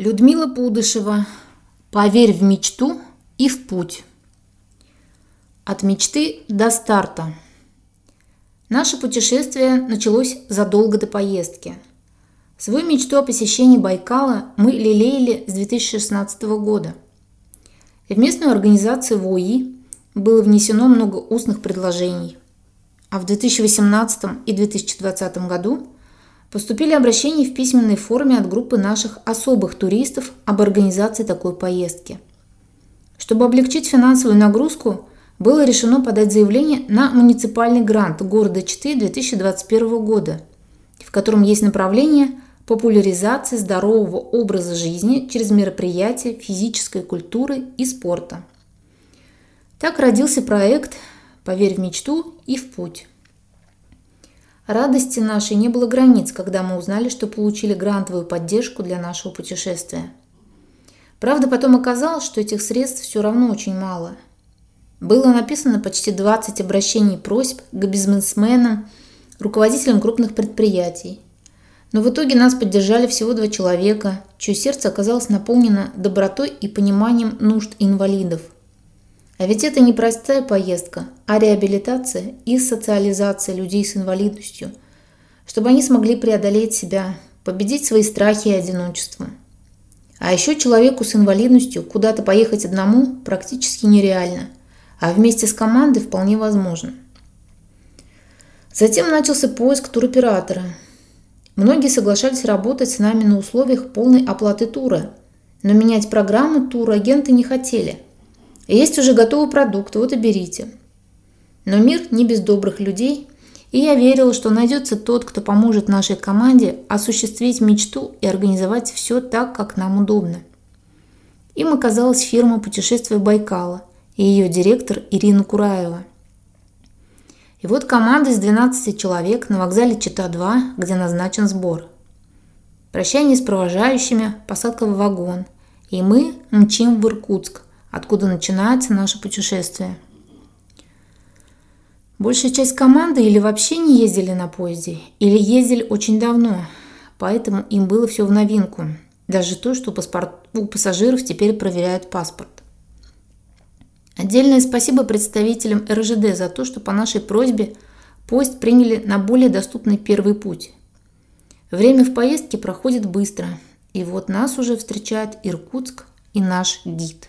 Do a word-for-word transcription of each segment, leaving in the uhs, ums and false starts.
Людмила Пудышева. Поверь в мечту и в путь. От мечты до старта. Наше путешествие началось задолго до поездки. Свою мечту о посещении Байкала мы лелеяли с две тысячи шестнадцатого года. В местную организацию ВОИ было внесено много устных предложений, а в две тысячи восемнадцатом и две тысячи двадцатом году поступили обращения в письменной форме от группы наших особых туристов об организации такой поездки. Чтобы облегчить финансовую нагрузку, было решено подать заявление на муниципальный грант города Читы две тысячи двадцать первого года, в котором есть направление популяризации здорового образа жизни через мероприятия физической культуры и спорта. Так родился проект «Поверь в мечту и в путь». Радости нашей не было границ, когда мы узнали, что получили грантовую поддержку для нашего путешествия. Правда, потом оказалось, что этих средств все равно очень мало. Было написано почти двадцать обращений и просьб к бизнесменам, руководителям крупных предприятий. Но в итоге нас поддержали всего два человека, чье сердце оказалось наполнено добротой и пониманием нужд инвалидов. А ведь это не простая поездка, а реабилитация и социализация людей с инвалидностью, чтобы они смогли преодолеть себя, победить свои страхи и одиночество. А еще человеку с инвалидностью куда-то поехать одному практически нереально, а вместе с командой вполне возможно. Затем начался поиск туроператора. Многие соглашались работать с нами на условиях полной оплаты тура, но менять программу турагенты не хотели. Есть уже готовый продукт, вот и берите. Но мир не без добрых людей, и я верила, что найдется тот, кто поможет нашей команде осуществить мечту и организовать все так, как нам удобно. Им оказалась фирма «Путешествия Байкала» и ее директор Ирина Кураева. И вот команда из двенадцати человек на вокзале Чита-два, где назначен сбор. Прощание с провожающими, посадка в вагон, и мы мчим в Иркутск, откуда начинается наше путешествие. Большая часть команды или вообще не ездили на поезде, или ездили очень давно, поэтому им было все в новинку. Даже то, что у пассажиров теперь проверяют паспорт. Отдельное спасибо представителям эр жэ дэ за то, что по нашей просьбе поезд приняли на более доступный первый путь. Время в поездке проходит быстро, и вот нас уже встречает Иркутск и наш гид.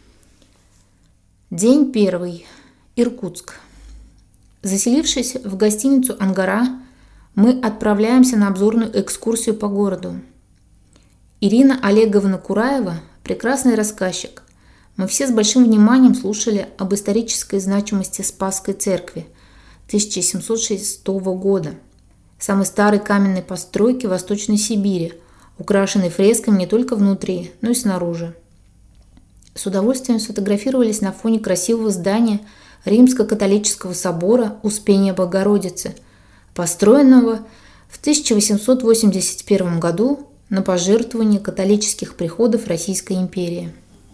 День первый. Иркутск. Заселившись в гостиницу «Ангара», мы отправляемся на обзорную экскурсию по городу. Ирина Олеговна Кураева – прекрасный рассказчик. Мы все с большим вниманием слушали об исторической значимости Спасской церкви тысяча семьсот шестого года, самой старой каменной постройки в Восточной Сибири, украшенной фресками не только внутри, но и снаружи. С удовольствием сфотографировались на фоне красивого здания Римско-католического собора Успения Богородицы, построенного в тысяча восемьсот восемьдесят первом году на пожертвование католических приходов Российской империи.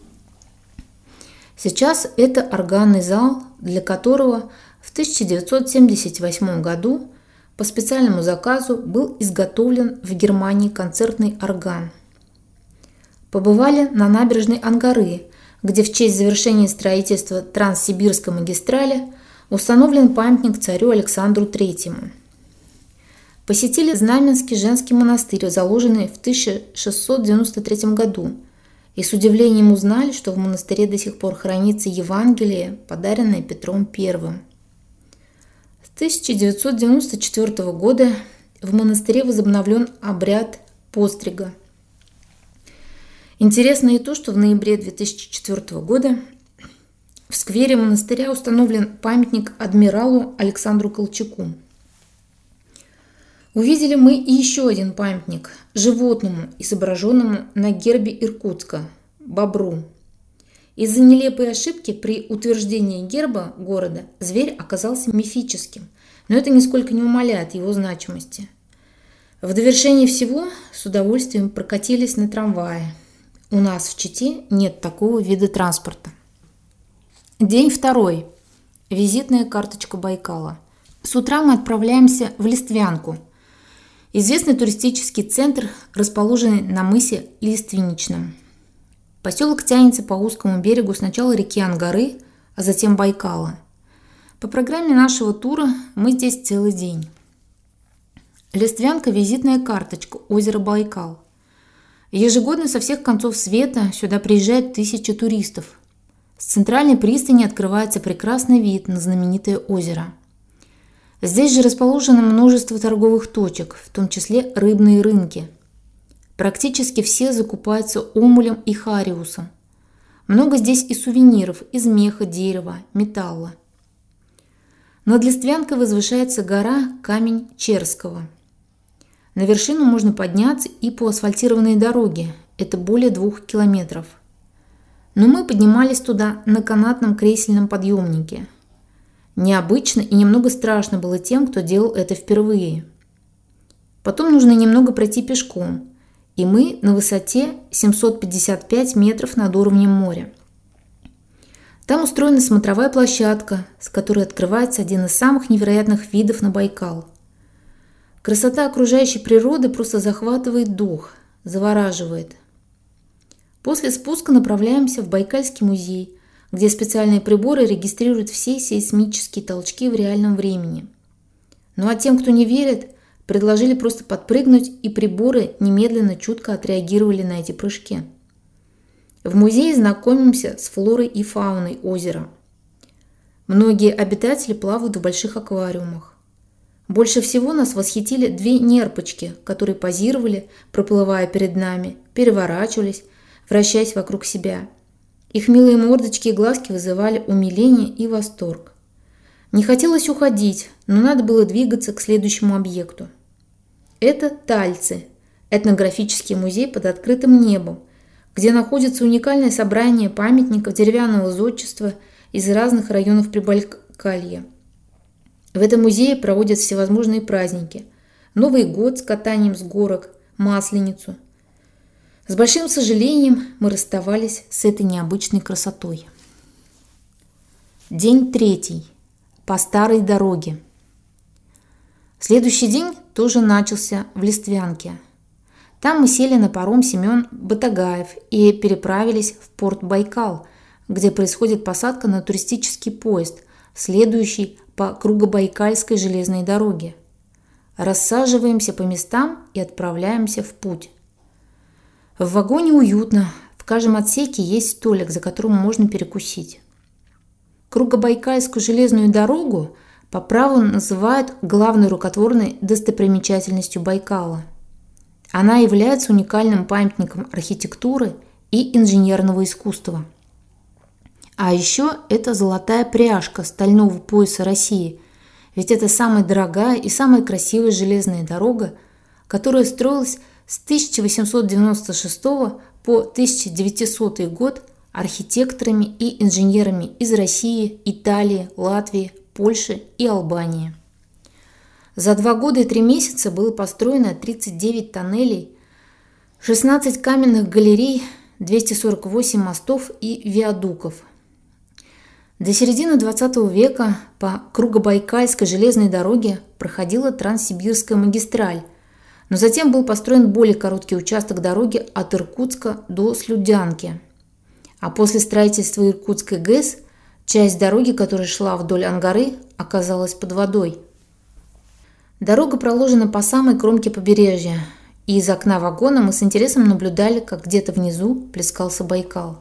Сейчас это органный зал, для которого в тысяча девятьсот семьдесят восьмом году по специальному заказу был изготовлен в Германии концертный орган. Побывали на набережной Ангары, где в честь завершения строительства Транссибирской магистрали установлен памятник царю Александру Третьему. Посетили Знаменский женский монастырь, заложенный в тысяча шестьсот девяносто третьем году, и с удивлением узнали, что в монастыре до сих пор хранится Евангелие, подаренное Петром Первым. С тысяча девятьсот девяносто четвёртого года в монастыре возобновлен обряд пострига. Интересно и то, что в ноябре две тысячи четвёртого года в сквере монастыря установлен памятник адмиралу Александру Колчаку. Увидели мы и еще один памятник животному, изображенному на гербе Иркутска – бобру. Из-за нелепой ошибки при утверждении герба города зверь оказался мифическим, но это нисколько не умаляет его значимости. В довершение всего с удовольствием прокатились на трамвае. У нас в Чите нет такого вида транспорта. День второй. Визитная карточка Байкала. С утра мы отправляемся в Листвянку. Известный туристический центр, расположенный на мысе Лиственничном. Поселок тянется по узкому берегу сначала реки Ангары, а затем Байкала. По программе нашего тура мы здесь целый день. Листвянка – визитная карточка озера Байкал. Ежегодно со всех концов света сюда приезжают тысячи туристов. С центральной пристани открывается прекрасный вид на знаменитое озеро. Здесь же расположено множество торговых точек, в том числе рыбные рынки. Практически все закупаются омулем и хариусом. Много здесь и сувениров из меха, дерева, металла. Над Листвянкой возвышается гора Камень Черского. На вершину можно подняться и по асфальтированной дороге, это более двух километров. Но мы поднимались туда на канатном кресельном подъемнике. Необычно и немного страшно было тем, кто делал это впервые. Потом нужно немного пройти пешком, и мы на высоте семьсот пятьдесят пять метров над уровнем моря. Там устроена смотровая площадка, с которой открывается один из самых невероятных видов на Байкал. Красота окружающей природы просто захватывает дух, завораживает. После спуска направляемся в Байкальский музей, где специальные приборы регистрируют все сейсмические толчки в реальном времени. Ну а тем, кто не верит, предложили просто подпрыгнуть, и приборы немедленно чутко отреагировали на эти прыжки. В музее знакомимся с флорой и фауной озера. Многие обитатели плавают в больших аквариумах. Больше всего нас восхитили две нерпочки, которые позировали, проплывая перед нами, переворачивались, вращаясь вокруг себя. Их милые мордочки и глазки вызывали умиление и восторг. Не хотелось уходить, но надо было двигаться к следующему объекту. Это Тальцы, этнографический музей под открытым небом, где находится уникальное собрание памятников деревянного зодчества из разных районов Прибайкалья. В этом музее проводят всевозможные праздники. Новый год с катанием с горок, Масленицу. С большим сожалением мы расставались с этой необычной красотой. День третий. По старой дороге. Следующий день тоже начался в Листвянке. Там мы сели на паром Семен Батагаев и переправились в порт Байкал, где происходит посадка на туристический поезд, следующий по Кругобайкальской железной дороге. Рассаживаемся по местам и отправляемся в путь. В вагоне уютно, в каждом отсеке есть столик, за которым можно перекусить. Кругобайкальскую железную дорогу по праву называют главной рукотворной достопримечательностью Байкала. Она является уникальным памятником архитектуры и инженерного искусства. А еще это золотая пряжка стального пояса России, ведь это самая дорогая и самая красивая железная дорога, которая строилась с тысяча восемьсот девяносто шестого по тысяча девятисотый год архитекторами и инженерами из России, Италии, Латвии, Польши и Албании. За два года и три месяца было построено тридцать девять тоннелей, шестнадцать каменных галерей, двести сорок восемь мостов и виадуков. До середины двадцатого века по Кругобайкальской железной дороге проходила Транссибирская магистраль, но затем был построен более короткий участок дороги от Иркутска до Слюдянки. А после строительства Иркутской ГЭС часть дороги, которая шла вдоль Ангары, оказалась под водой. Дорога проложена по самой кромке побережья, и из окна вагона мы с интересом наблюдали, как где-то внизу плескался Байкал.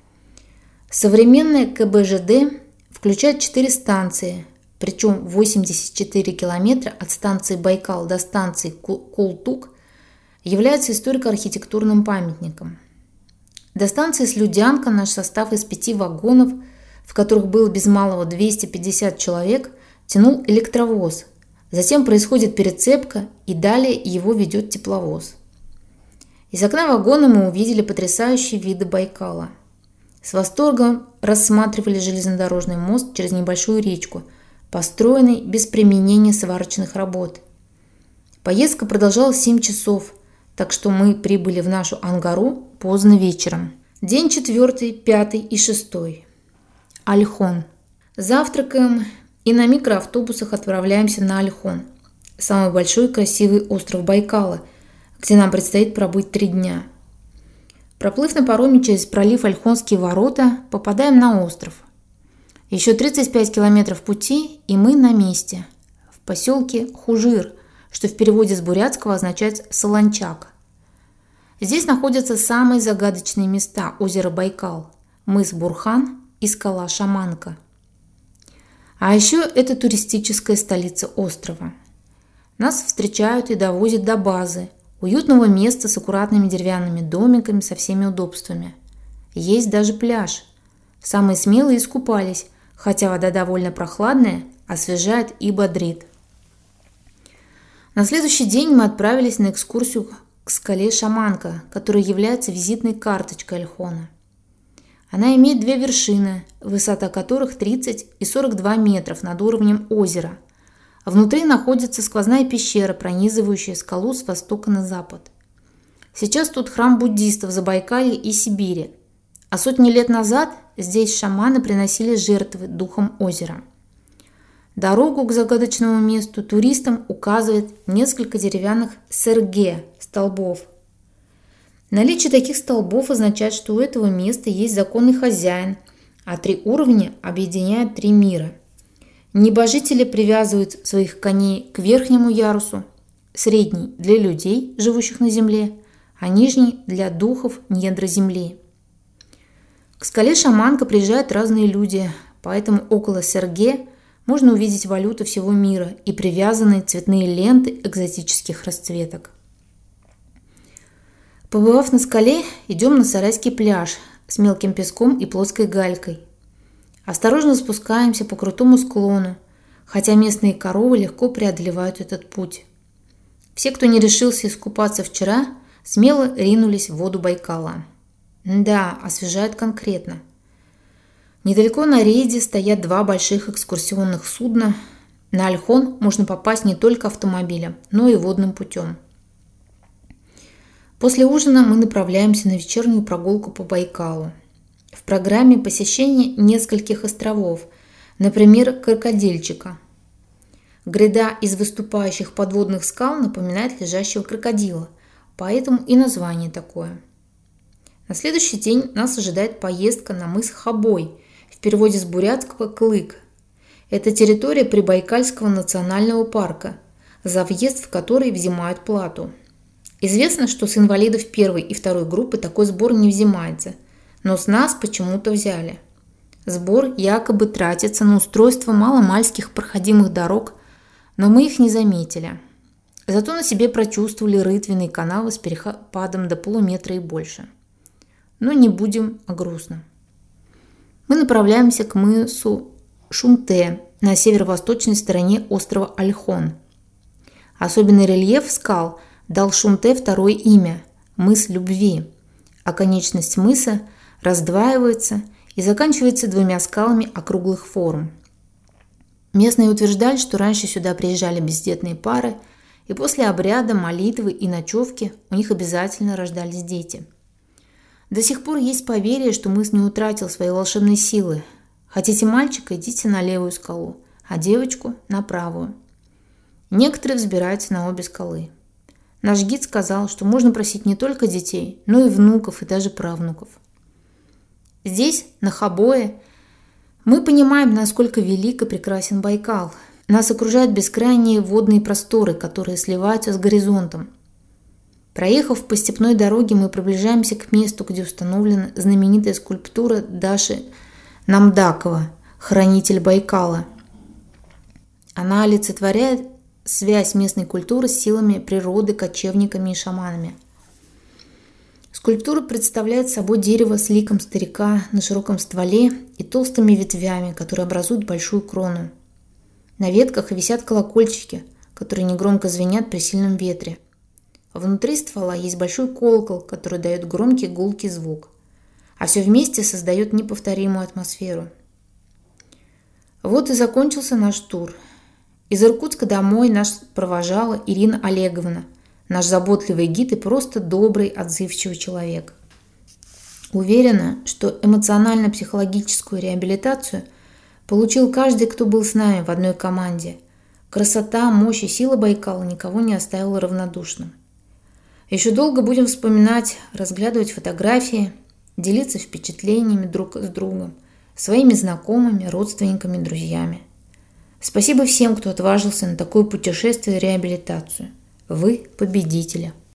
Современная ка бэ жэ дэ включает четыре станции, причем восемьдесят четыре километра от станции Байкал до станции Култук являются историко-архитектурным памятником. До станции Слюдянка наш состав из пяти вагонов, в которых было без малого двести пятьдесят человек, тянул электровоз. Затем происходит перецепка, и далее его ведет тепловоз. Из окна вагона мы увидели потрясающие виды Байкала. С восторгом рассматривали железнодорожный мост через небольшую речку, построенный без применения сварочных работ. Поездка продолжалась семь часов, так что мы прибыли в нашу Ангару поздно вечером. День четвертый, пятый и шестой. Ольхон. Завтракаем и на микроавтобусах отправляемся на Ольхон. самый большой и красивый остров Байкала, где нам предстоит пробыть три дня. Проплыв на пароме через пролив Ольхонские ворота, попадаем на остров. Еще тридцать пять километров пути, и мы на месте, в поселке Хужир, что в переводе с бурятского означает «солончак». Здесь находятся самые загадочные места озера Байкал – мыс Бурхан и скала Шаманка. А еще это туристическая столица острова. Нас встречают и довозят до базы, уютного места с аккуратными деревянными домиками со всеми удобствами. Есть даже пляж. Самые смелые искупались, хотя вода довольно прохладная, освежает и бодрит. На следующий день мы отправились на экскурсию к скале Шаманка, которая является визитной карточкой Ольхона. Она имеет две вершины, высота которых тридцать и сорок два метров над уровнем озера. Внутри находится сквозная пещера, пронизывающая скалу с востока на запад. Сейчас тут храм буддистов Забайкалья и Сибири, а сотни лет назад здесь шаманы приносили жертвы духам озера. Дорогу к загадочному месту туристам указывает несколько деревянных сэрге – столбов. Наличие таких столбов означает, что у этого места есть законный хозяин, а три уровня объединяют три мира. Небожители привязывают своих коней к верхнему ярусу, средний – для людей, живущих на земле, а нижний – для духов недра земли. К скале Шаманка приезжают разные люди, поэтому около сэрге можно увидеть валюту всего мира и привязанные цветные ленты экзотических расцветок. Побывав на скале, идем на Сарайский пляж с мелким песком и плоской галькой. Осторожно спускаемся по крутому склону, хотя местные коровы легко преодолевают этот путь. Все, кто не решился искупаться вчера, смело ринулись в воду Байкала. Да, освежает конкретно. Недалеко на рейде стоят два больших экскурсионных судна. На Ольхон можно попасть не только автомобилем, но и водным путем. После ужина мы направляемся на вечернюю прогулку по Байкалу. В программе посещение нескольких островов, например, Крокодильчика. Гряда из выступающих подводных скал напоминает лежащего крокодила, поэтому и название такое. На следующий день нас ожидает поездка на мыс Хабой, в переводе с бурятского «Клык». Это территория Прибайкальского национального парка, за въезд в который взимают плату. Известно, что с инвалидов первой и второй группы такой сбор не взимается, но с нас почему-то взяли. Сбор якобы тратится на устройство маломальских проходимых дорог, но мы их не заметили. Зато на себе прочувствовали рытвенные канавы с перепадом до полуметра и больше. Но не будем о грустном. Мы направляемся к мысу Шумте на северо-восточной стороне острова Ольхон. Особенный рельеф скал дал Шумте второе имя – мыс любви, а конечность мыса раздваивается и заканчивается двумя скалами округлых форм. Местные утверждали, что раньше сюда приезжали бездетные пары, и после обряда, молитвы и ночевки у них обязательно рождались дети. До сих пор есть поверье, что мыс не утратил своей волшебной силы. Хотите мальчика – идите на левую скалу, а девочку – на правую. Некоторые взбираются на обе скалы. Наш гид сказал, что можно просить не только детей, но и внуков и даже правнуков. Здесь, на Хабое, мы понимаем, насколько велик и прекрасен Байкал. Нас окружают бескрайние водные просторы, которые сливаются с горизонтом. Проехав по степной дороге, мы приближаемся к месту, где установлена знаменитая скульптура Даши Намдакова «Хранитель Байкала». Она олицетворяет связь местной культуры с силами природы, кочевниками и шаманами. Скульптура представляет собой дерево с ликом старика на широком стволе и толстыми ветвями, которые образуют большую крону. На ветках висят колокольчики, которые негромко звенят при сильном ветре. Внутри ствола есть большой колокол, который дает громкий гулкий звук, а все вместе создает неповторимую атмосферу. Вот и закончился наш тур. Из Иркутска домой нас провожала Ирина Олеговна, наш заботливый гид и просто добрый, отзывчивый человек. Уверена, что эмоционально-психологическую реабилитацию получил каждый, кто был с нами в одной команде, Красота, мощь и сила Байкала никого не оставила равнодушным. Еще долго будем вспоминать, разглядывать фотографии, делиться впечатлениями друг с другом, своими знакомыми, родственниками, друзьями. Спасибо всем, кто отважился на такое путешествие и реабилитацию. Вы победители.